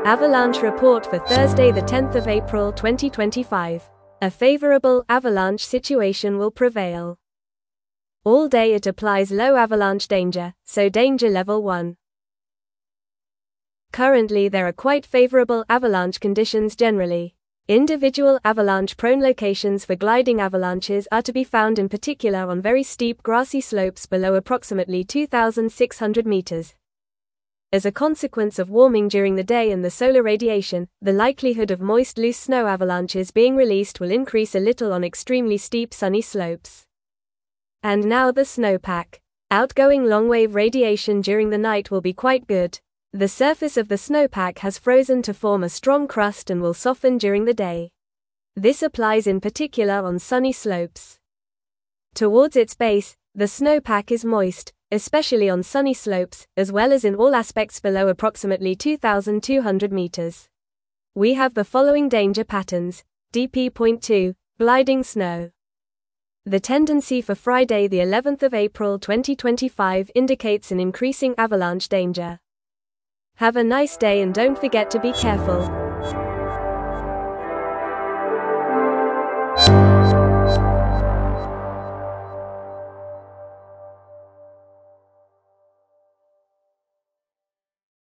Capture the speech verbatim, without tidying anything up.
Avalanche report for Thursday the tenth of April twenty twenty-five. A favorable avalanche situation will prevail. All day it applies low avalanche danger, so danger level one. Currently there are quite favorable avalanche conditions generally. Individual avalanche-prone locations for gliding avalanches are to be found in particular on very steep grassy slopes below approximately two thousand six hundred meters. As a consequence of warming during the day and the solar radiation, the likelihood of moist loose snow avalanches being released will increase a little on extremely steep sunny slopes. And now the snowpack. Outgoing long-wave radiation during the night will be quite good. The surface of the snowpack has frozen to form a strong crust and will soften during the day. This applies in particular on sunny slopes. Towards its base, the snowpack is moist, especially on sunny slopes, as well as in all aspects below approximately two thousand two hundred meters. We have the following danger patterns. D P point two, gliding snow. The tendency for Friday the eleventh of April twenty twenty-five indicates an increasing avalanche danger. Have a nice day and don't forget to be careful.